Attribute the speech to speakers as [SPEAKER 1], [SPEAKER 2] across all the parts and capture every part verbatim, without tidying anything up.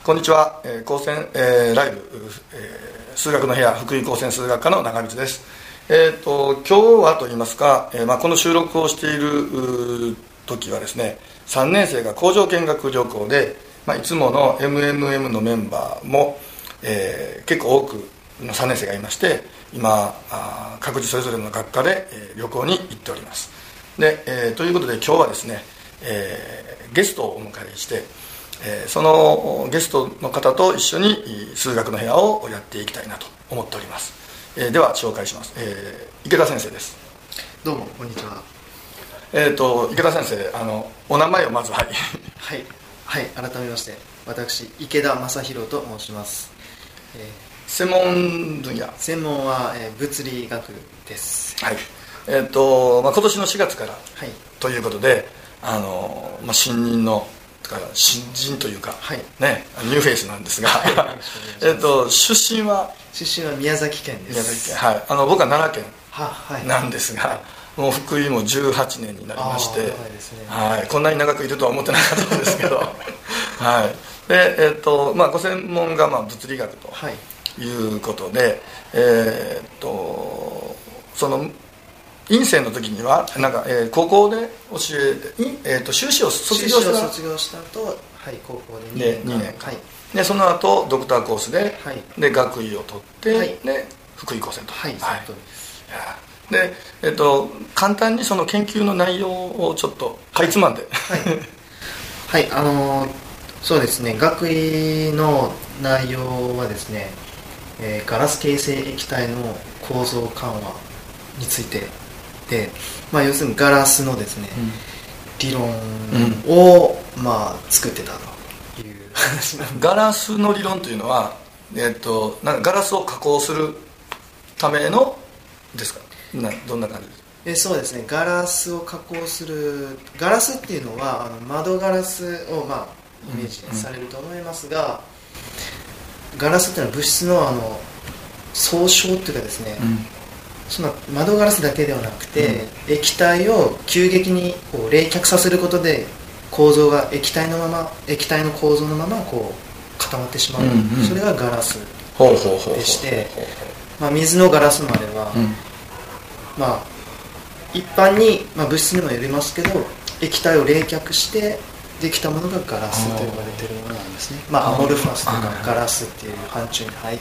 [SPEAKER 1] こんにちは、えー、高専、えー、ライブ、えー、数学の部屋福井高専数学科の長光です。えー、と今日はといいますか、えーまあ、この収録をしている時はですね、さんねん生が工場見学旅行で、まあ、いつもの エムエムエム のメンバーも、えー、結構多くのさんねん生がいまして、今あ各自それぞれの学科で、えー、旅行に行っております。で、えー、ということで今日はですね、えー、ゲストをお迎えして、えー、そのゲストの方と一緒に数学の部屋をやっていきたいなと思っております。えー、では紹介します。えー、池田先生です。
[SPEAKER 2] どうもこんにちは。
[SPEAKER 1] えー、と池田先生、あのお名前をまずはい
[SPEAKER 2] はい、はい、改めまして私池田正弘と申します。えー、
[SPEAKER 1] 専門分野
[SPEAKER 2] 専門は、えー、物理学です。
[SPEAKER 1] はい。えーとまあ、今年のしがつから、
[SPEAKER 2] はい、
[SPEAKER 1] ということで、あの、まあ、新任の新人というか、
[SPEAKER 2] はい
[SPEAKER 1] ね、ニューフェイスなんですが、はい、えと出身は
[SPEAKER 2] 出身は宮崎県です。
[SPEAKER 1] 宮崎県、はい、あの僕は奈良県なんですが、はい、もう福井もじゅうはちねんになりまして、
[SPEAKER 2] 長いですね。
[SPEAKER 1] はい、こんなに長くいるとは思ってなかったんですけどはいで、えーとまあ、ご専門がまあ物理学ということで、はい、えー、とその院生の時にはなんか、えー、高校で教えて、えー、と修士を卒業した
[SPEAKER 2] 修士を卒業した後、はい、高校でにねんかん、
[SPEAKER 1] にねんかん、はい、でその後ドクターコースで、はい、で学位を取って、はい、で福井高専と、
[SPEAKER 2] はい、はい、そうです。
[SPEAKER 1] で、えー、と簡単にその研究の内容をちょっとかいつまんで、
[SPEAKER 2] はいはい、はい、あのー、そうですね、学位の内容はですね、えー、ガラス形成液体の構造緩和についてで、まあ、要するにガラスのですね、うん、理論を、うん、まあ、作ってたという話なんで。
[SPEAKER 1] ガラスの理論というのは、えー、となんかガラスを加工するためのですか？などんな感じですか？
[SPEAKER 2] えそうですね、ガラスを加工する、ガラスっていうのはあの窓ガラスを、まあ、イメージされると思いますが、うん、ガラスっていうのは物質のあの総称っていうかですね、うん、その窓ガラスだけではなくて、うん、液体を急激にこう冷却させることで構造が液体のまま液体の構造のままこう固まってしまう、うんうん、それがガラスでして、まあ、水のガラスまでは、うん、まあ一般に、まあ、物質にもよりますけど液体を冷却してできたものがガラスと呼ばれているものなんですね。まあ、アモルファスとかガラスっていう範疇に入って、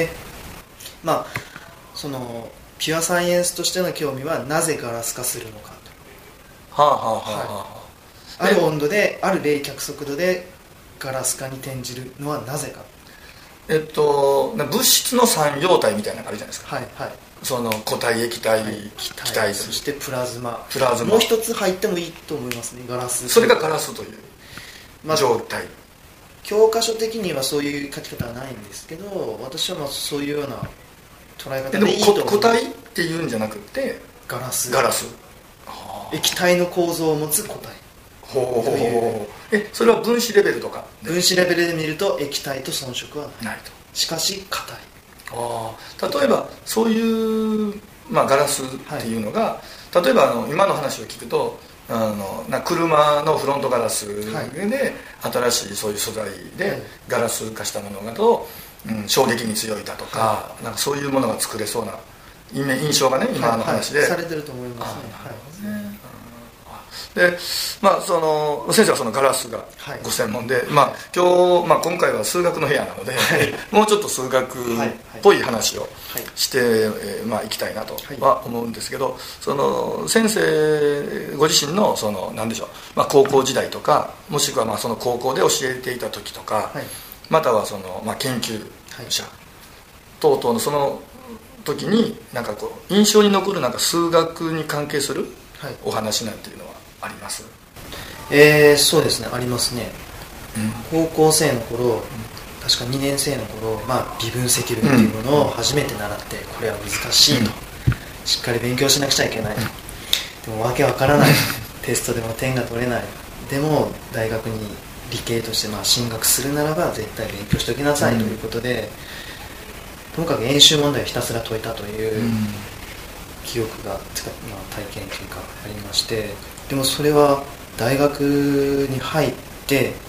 [SPEAKER 2] まあそのピュアサイエンスとしての興味はなぜガラス化するのかと、はあはあはあ、はい、ある温度である冷却速度でガラス化に転じるのはなぜか。
[SPEAKER 1] えっと物質の三様態みたいなのがあるじゃないですか。
[SPEAKER 2] はいはい。
[SPEAKER 1] その固体液体、はい、気体、
[SPEAKER 2] そしてプラズマ
[SPEAKER 1] プラズマ
[SPEAKER 2] もう一つ入ってもいいと思いますね。ガラス、
[SPEAKER 1] それがガラスという状態、まあ、
[SPEAKER 2] 教科書的にはそういう書き方はないんですけど、私はまあそういうような捉え方でいいと思います。
[SPEAKER 1] でも固体っていうんじゃなくて
[SPEAKER 2] ガラス
[SPEAKER 1] ガラス
[SPEAKER 2] 液体の構造を持つ固体。
[SPEAKER 1] ほうほうほうほう。えそれは分子レベルとか
[SPEAKER 2] 分子レベルで見ると液体と遜色はない、
[SPEAKER 1] ないと。
[SPEAKER 2] しかし硬い。
[SPEAKER 1] あ例えばそういう、まあ、ガラスっていうのが、はい、例えばあの今の話を聞くとあのな車のフロントガラスで、はい、新しいそういう素材でガラス化したものだと、うん、衝撃に強いだとか、はい、なんかそういうものが作れそうな印象がね今の話で、
[SPEAKER 2] はいはい、されてると思いますね。
[SPEAKER 1] なるほどね。でまあ、その先生はそのガラスがご専門で、はい、まあ、今日、まあ、今回は数学の部屋なので、はい、もうちょっと数学っぽい話をして、はいはい、えーまあ、いきたいなとは思うんですけど、その先生ご自身の、その何でしょう、まあ、高校時代とかもしくはまあその高校で教えていた時とか、はい、またはその、まあ、研究者等々のその時になんかこう印象に残るなんか数学に関係するお話なんていうのはあります？
[SPEAKER 2] えー、そうですね、ありますね、うん、高校生の頃、うん、確かにねん生の頃、まあ、微分積分っていうものを初めて習って、これは難しいと、うん、しっかり勉強しなくちゃいけないと、でもわけわからないテストでも点が取れない、でも大学に理系としてまあ進学するならば絶対勉強しておきなさいということで、とにかく演習問題をひたすら解いたという記憶が、まあ、体験というかありまして、でもそれは大学に入って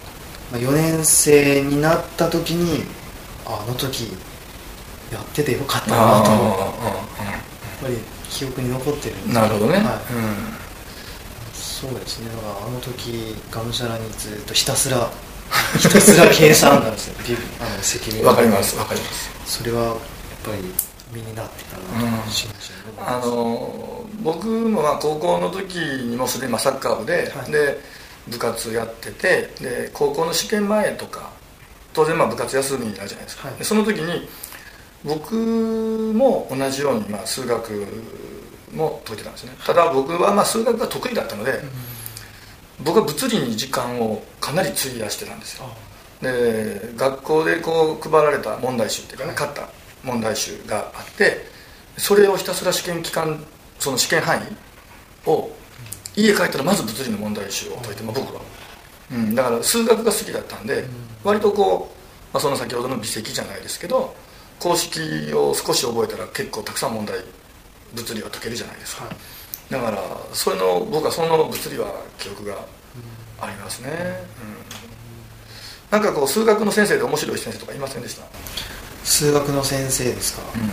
[SPEAKER 2] まあ、よねん生になった時にあの時やっててよかったなと思ってやっぱり記憶に残ってるんです。
[SPEAKER 1] なるほどね、はい、うん、
[SPEAKER 2] そうですね。だからあの時がむしゃらにずっとひたすらひたすら計算なんですよあの責任
[SPEAKER 1] わかりますわかります。
[SPEAKER 2] それはやっぱり身になってたなと信じて思います。
[SPEAKER 1] あの僕もまあ高校の時にもすでにサッカー部で、はい、で部活やってて、で高校の試験前とか当然まあ部活休みになるじゃないですか、はい、でその時に僕も同じようにまあ数学も解いてたんですね。ただ僕はまあ数学が得意だったので、うん、僕は物理に時間をかなり費やしてたんですよ。で学校でこう配られた問題集っていうかね、買った問題集があって、それをひたすら試験期間その試験範囲を家帰ったらまず物理の問題集を解いて、まあ、僕は、うん、だから数学が好きだったんで、割とこう、まあ、その先ほどの微積じゃないですけど公式を少し覚えたら結構たくさん問題物理は解けるじゃないですか、はい、だからそれの僕はその物理は記憶がありますね、うん、なんかこう数学の先生で面白い先生とかいませんでした？
[SPEAKER 2] 数学の先生ですか、うん、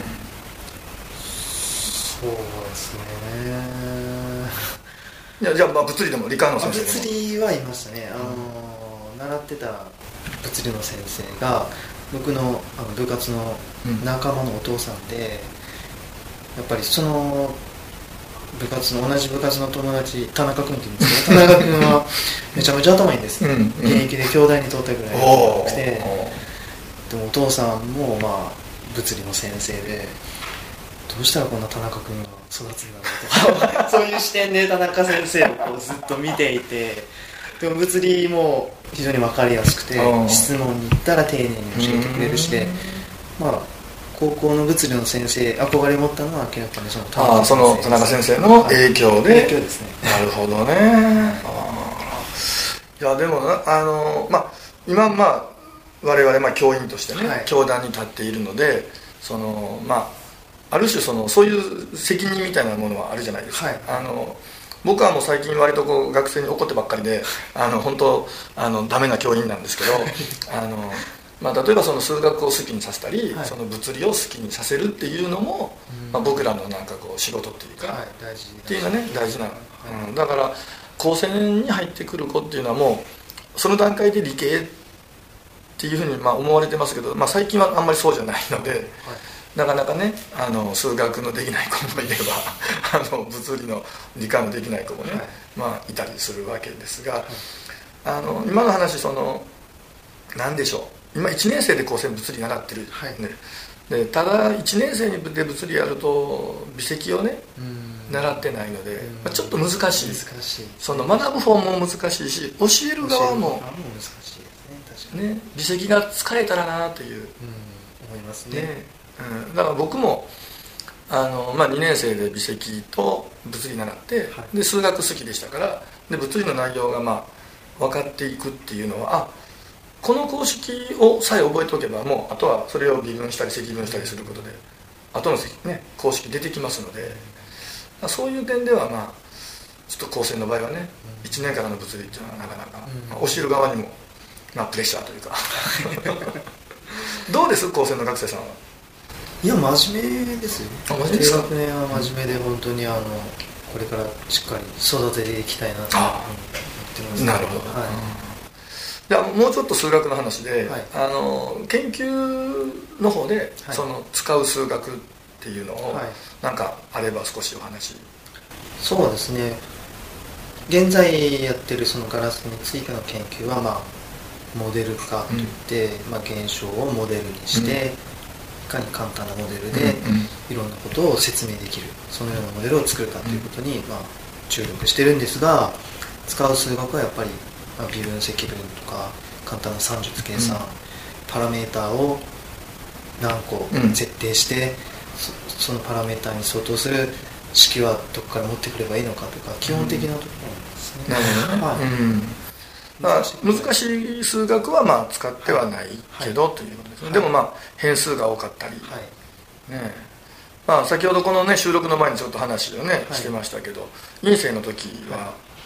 [SPEAKER 2] そうですね
[SPEAKER 1] いやじゃあまあ物理でも理科の先生でも。
[SPEAKER 2] 物理はいましたね。あの、うん、習ってた物理の先生が僕 の, あの部活の仲間のお父さんで、うん、やっぱりその部活の同じ部活の友達田中君って言うんですけど田中君はめちゃめちゃ頭いいんです、うん、現役で京大に通ったぐらい多くて、でもお父さんもまあ物理の先生で、どうしたらこんな田中君が育つんだろうとかそういう視点で田中先生をこうずっと見ていて、でも物理も非常に分かりやすくて、質問に行ったら丁寧に教えてくれるしで、まあ高校の物理の先生憧れ持ったのは明らかにその田中先生、あ
[SPEAKER 1] その田中先生の影響で、
[SPEAKER 2] 影響ですね。
[SPEAKER 1] なるほどね。あいやでもあのまあ今まあ我々まあ教員としてね、はい、教壇に立っているので、そのまあある種そのそういう責任みたいなものはあるじゃないですか、はい、あの僕はもう最近割とこう学生に怒ってばっかりであの本当あのダメな教員なんですけどあの、まあ、例えばその数学を好きにさせたり、はい、その物理を好きにさせるっていうのも、まあ、僕らのなんかこう仕事っていうか、はい、大事っていうのはね大事な、うん、だから高専に入ってくる子っていうのはもうその段階で理系っていうふうにまあ思われてますけど、まあ、最近はあんまりそうじゃないので、はい、なかなかねあの数学のできない子もいればあの物理の理科のできない子もね、はいまあ、いたりするわけですが、はい、あの今の話その何でしょう、今いちねん生で高専物理習ってる、はいね、でただいちねん生で物理やると微積をね習ってないので、まあ、ちょっと難しい、難しいその学ぶ方も難しいし教える側も難しいですね、確かにね、微積が使えたらなという、うん、
[SPEAKER 2] 思いますね、ね
[SPEAKER 1] うん、だから僕もあの、まあ、にねん生で微積と物理習って、はい、で数学好きでしたからで物理の内容がまあ分かっていくっていうのはあこの公式をさえ覚えておけばもうあとはそれを微分したり積分したりすることで後の、ね、公式出てきますので、そういう点ではまあちょっと高専の場合はね、うん、いちねんからの物理っていうのはなかなか、うんまあ、教える側にも、まあ、プレッシャーというかどうです高専の学生さんは？
[SPEAKER 2] いや真面目ですよね。
[SPEAKER 1] あ真面目ですか？
[SPEAKER 2] 低学年は真面目で本当にあのこれからしっかり育てていきたいなと思ってます。
[SPEAKER 1] なるほど、はい、じゃあもうちょっと数学の話で、はい、あの研究の方で、はい、その使う数学っていうのを、はい、なんかあれば少しお話。
[SPEAKER 2] そうですね、現在やってるそのガラスについての研究は、まあ、モデル化といって、うんまあ、現象をモデルにして、うんいかに簡単なモデルでいろんなことを説明できる、そのようなモデルを作るかということに、まあ、注力してるんですが、使う数学はやっぱり、まあ、微分積分とか簡単な算術計算、うん、パラメーターを何個設定して、うん、そ, そのパラメーターに相当する式はどこから持ってくればいいのかとか基本的なところなんですね、
[SPEAKER 1] うん、なるほどね、はいうんまあ、難しい数学はまあ使ってはないけど、はい、ということですね、はい、でもまあ変数が多かったり、はいねまあ、先ほどこの、ね、収録の前にちょっと話をね、はい、してましたけど院生の時は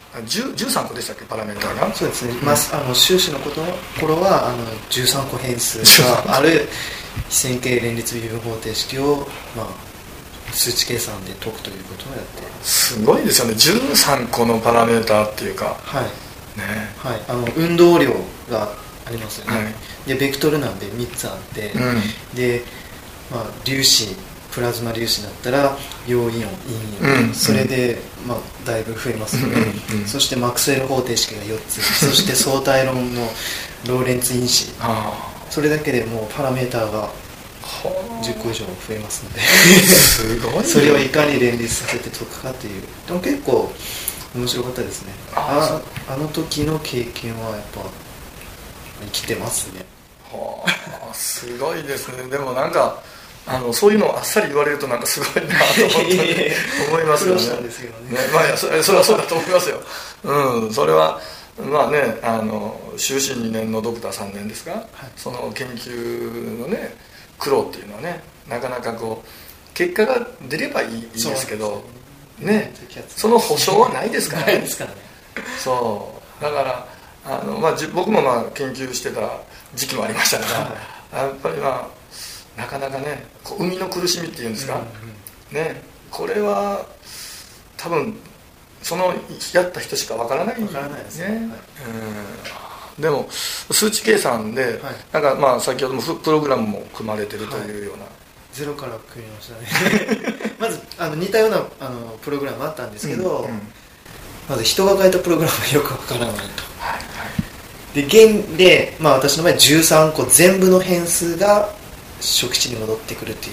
[SPEAKER 1] じゅうさんこでしたっけ、パラメーターが。
[SPEAKER 2] そうですね、うん、まあ、あの修士のこと頃はあのじゅうさんこ変数がある非線形連立微分方程式を、まあ、数値計算で解くということをやって
[SPEAKER 1] すごいですよね、じゅうさんこのパラメーターっていうか、
[SPEAKER 2] はい
[SPEAKER 1] ね、
[SPEAKER 2] はい、あの運動量がありますよね、
[SPEAKER 1] はい、
[SPEAKER 2] でベクトルなんでみっつあって、うん、で、まあ、粒子プラズマ粒子だったら陽イオン陰イオン、うん、それで、まあ、だいぶ増えますよね、うんうん、そしてマクスウェル方程式がよっつそして相対論のローレンツ因子それだけでもうパラメーターがじゅっこ以上増えますのですごい、ね、それをいかに連立させて解くかっていうでも結構面白かったですね。ああの時の経験はやっぱ生きてますね。
[SPEAKER 1] はあ、すごいですね。でもなんかあのそういうのをあっさり言われるとなんかすごいなと思って思いますよね。
[SPEAKER 2] したんですけどね。
[SPEAKER 1] ね、まあそれそれはそうだと思いますよ。うん、それはまあね、あの修士にねんのドクターさんねんですか、はい、その研究のね苦労っていうのはね、なかなかこう結果が出ればいい、いいですけどね、その保証はないですからね。
[SPEAKER 2] ないですからね。
[SPEAKER 1] そうだからあの、まあ、じ僕もまあ研究してた時期もありましたから、やっぱりまあなかなかね、こう生みの苦しみっていうんですか、うんうん、ね、これは多分そのやった人しかわからない
[SPEAKER 2] わからないですね、はい、
[SPEAKER 1] うん、でも数値計算で、はい、なんかまあ先ほどもプログラムも組まれてるというような、はい、
[SPEAKER 2] ゼロから組みましたねまずあの似たようなあのプログラムあったんですけど、うんうん、まず人が書いたプログラムがよくわからないと、はいはい、で現で、まあ、私の場合じゅうさんこ全部の変数が初期値に戻ってくるっていう、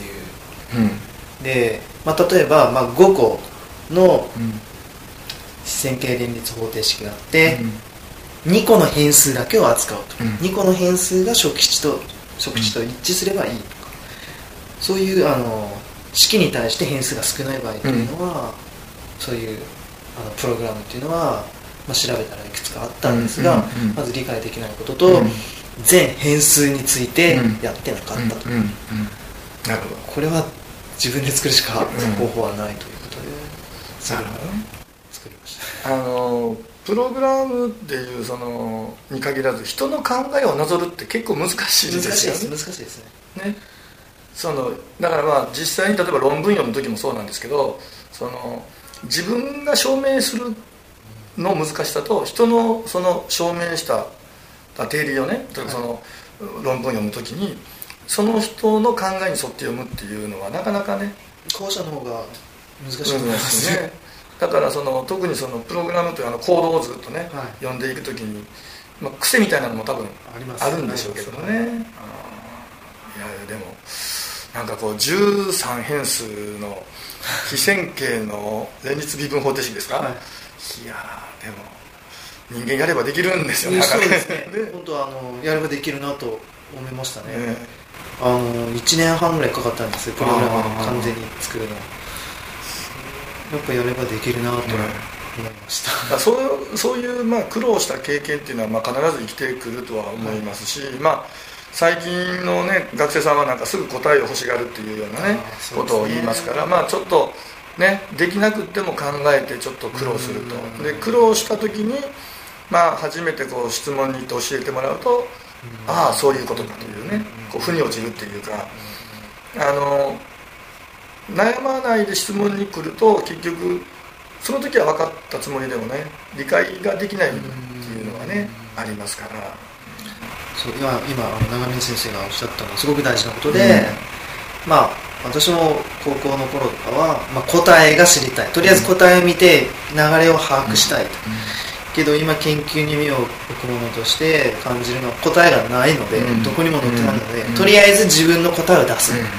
[SPEAKER 2] うん、で、まあ、例えば、まあ、ごこの非線形連立方程式があって、うん、にこの変数だけを扱うと、うん、にこの変数が初期値と初期値と一致すればいいとか、うん、そういうあの式に対して変数が少ない場合というのは、うん、そういうあのプログラムっていうのは、まあ、調べたらいくつかあったんですが、うんうんうん、まず理解できないことと、うん、全変数についてやってなかったと、うんうんうん、なるほど、これは自分で作るしか方法はないということで、それを作りました。
[SPEAKER 1] あのプログラムっていうそのに限らず人の考えをなぞるって結構難しいですよね。
[SPEAKER 2] 難しいです、難しいですね。
[SPEAKER 1] ね、そのだからまあ実際に例えば論文読む時もそうなんですけど、その自分が証明するの難しさと人のその証明した定理をね、例えばその論文読む時にその人の考えに沿って読むっていうのはなかなかね、
[SPEAKER 2] 後者の方が難しいと思いますね。
[SPEAKER 1] だからその特にそのプログラムというあのコードをずっとね、はい、読んでいく時に、まあ、癖みたいなのも多分あるんでしょうけどもね。あ、いやでもなんかこうじゅうさん変数の非線形の連立微分方程式ですか、はい、いやでも人間やればできるんですよね。
[SPEAKER 2] そうですね。本当あのやればできるなと思いましたね。ね、あのいちねんはんぐらいかかったんですよ、プログラムを完全に作るの。やっぱやればできるなと思いました。
[SPEAKER 1] うん、そういう、そういうまあ苦労した経験っていうのはまあ必ず生きてくるとは思いますし、はい、まあ最近のね学生さんはなんかすぐ答えを欲しがるっていうようなね、ことを言いますから、まあちょっとねできなくても考えてちょっと苦労すると。で苦労した時にまあ初めてこう質問に行って教えてもらうと、ああそういうことかというね、こう腑に落ちるっていうか、あの悩まないで質問に来ると結局その時は分かったつもりでもね理解ができないっていうのがねありますから。
[SPEAKER 2] そう今今長峰先生がおっしゃったのはすごく大事なことで、うん、まあ私も高校の頃とかは、まあ、答えが知りたい、とりあえず答えを見て流れを把握したいと、うんうん、けど今研究に目を置くものとして感じるのは答えがないので、うん、どこにも載ってないので、うん、とりあえず自分の答えを出す、うんうん、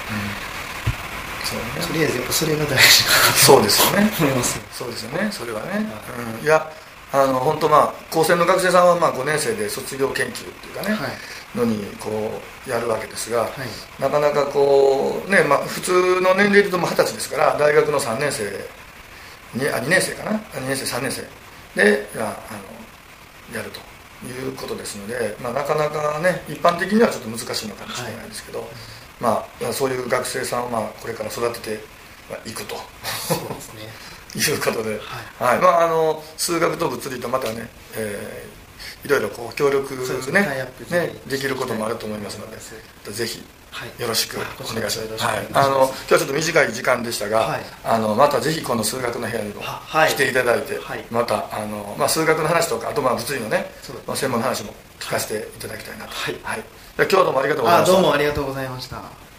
[SPEAKER 2] そうね、とりあえずやっぱそれが大事
[SPEAKER 1] そうですよね
[SPEAKER 2] 思います
[SPEAKER 1] そうですよね、それはね、うん、いやあの本当まあ高専の学生さんはまあごねん生で卒業研究っていうかね、はい、のにこうやるわけですが、はい、なかなかこうね、まあ、普通の年齢で言うともうはたちですから大学のさんねん生にあにねん生かなにねん生さんねん生であのやるということですので、まあ、なかなかね一般的にはちょっと難しいのかもしれないですけど、はい、まあ、そういう学生さんをまあこれから育てていくと
[SPEAKER 2] そうですね
[SPEAKER 1] いうことで、はいはい、まあ、あの数学と物理とまたね、えー、いろいろこう協力 ね, ねできることもあると思いますので、ぜひよろしくお願いします。はい、あの今日はちょっと短い時間でしたが、はい、あのまたぜひこの数学の部屋にも来ていただいて、はい、またあの、まあ、数学の話とか、あとまあ物理のね、まあ、専門の話も聞かせていただきたいなと。はいはい、今日はどうもありがとうございました。
[SPEAKER 2] あ、どうもありがとうございました。